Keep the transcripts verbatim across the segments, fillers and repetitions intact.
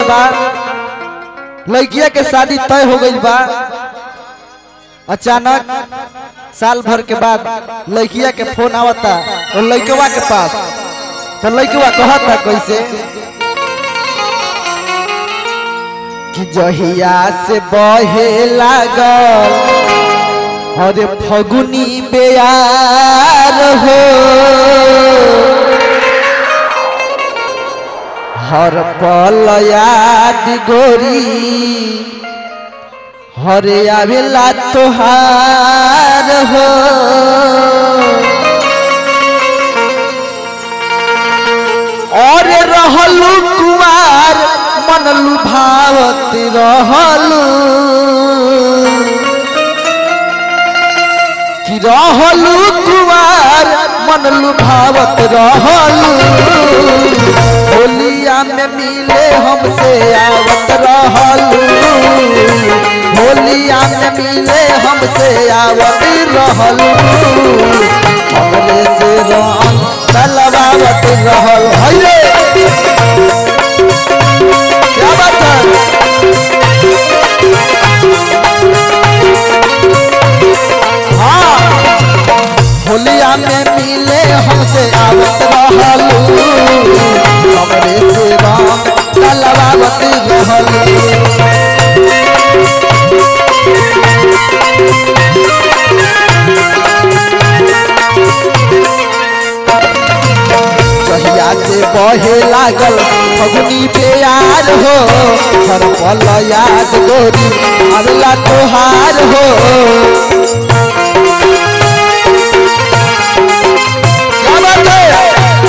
बा लड़किया के शादी तय हो गई बा। अचानक साल भर के बाद लड़किया के फोन आवता और लड़कवा के पास, तो लड़कवा कहता कैसे कि जहिया से बहे लागल अरे फगुनी बेयार हो, हर पल याद गोरी हरे आवेला तोहार हो। और रहलू कुमार मन लुभावत रहलू कि रहलू कुमार मन लुभावत रहलू। होलिया में मिले हमसे आवत रहलू, होलिया में मिले हमसे आवत रहलू। हमरे से रंग तलवावत रहल। क्या बात है? हाँ, होलिया में मिले हमसे आवत रहलू, हमरे से रंग तलवावत रहलू। जहिया से बहे लागल फगुनी प्यार हो, हर पल याद गोरी आवेला तोहार हो। क्या बात है?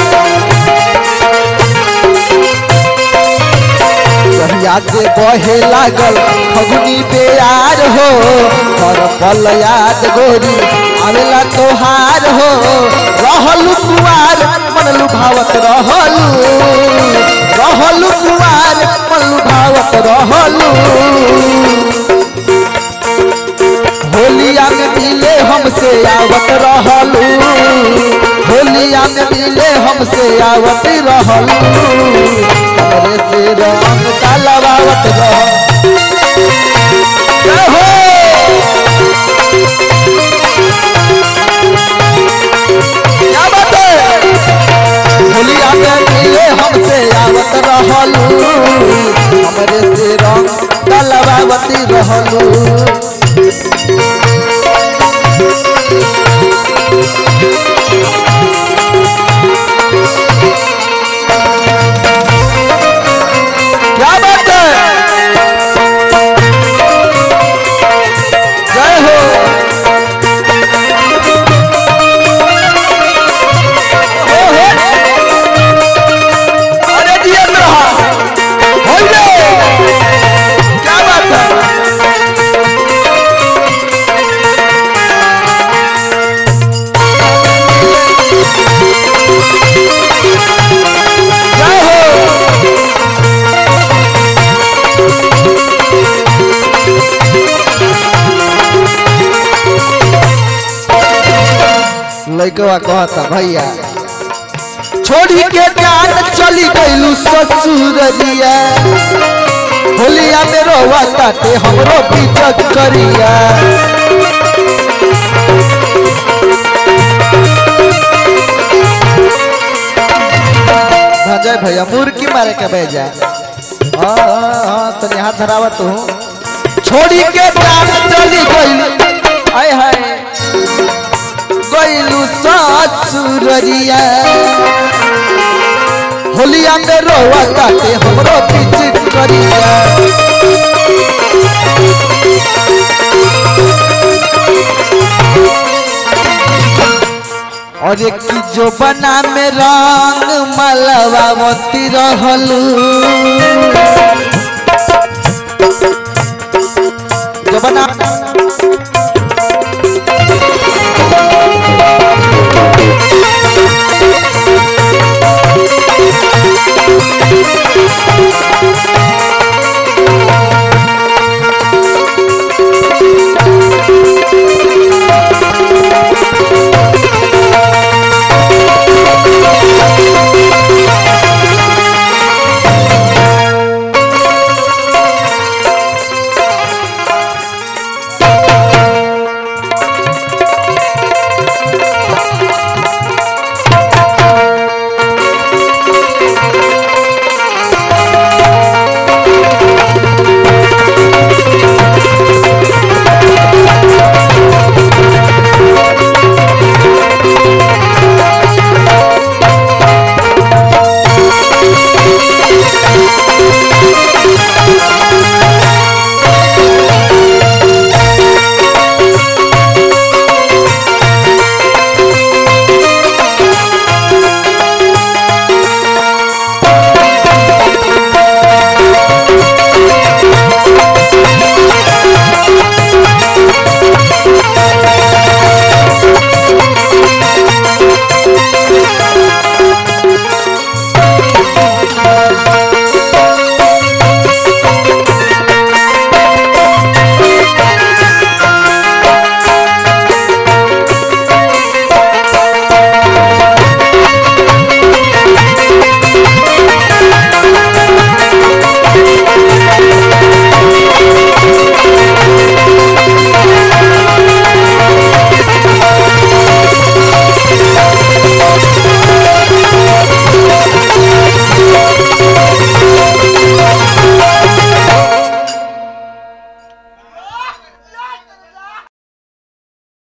जहिया से बहे लागल फगुनी प्यार हो, हर पल याद गोरी आवेला तोहार हो। रहलू कुमार मन लुभावत रहलू, रहलू कुमार मन लुभावत रहलू। होलिया में मिले हमसे आवत रहलू, होलिया में मिले हमसे आवत रहलू। हमरे से रंग तलवावत रहलू। क्या बात है? होलिया में मिले हमसे आवत रहलू, हमरे से रंग तलवावती रहलू। क्या बात है? जय हो। क्या बात है? जय हो। लड़कवा कहता भैया छोड़ी के जान चली गईलू ससुररिया, होलिया में रोवा ताते हमरो बीजक करिया। भजय भैया मुर्गी मारे के भेजा। हाँ हाँ तो यहाँ धरावत हूँ। छोड़ी के जान चली गईलू, आय हाय गईलू ससुररिया, होलिया में रोवा ताते हमरो बीच करिया। और एक जो बना में रंग मलवावती रहलू,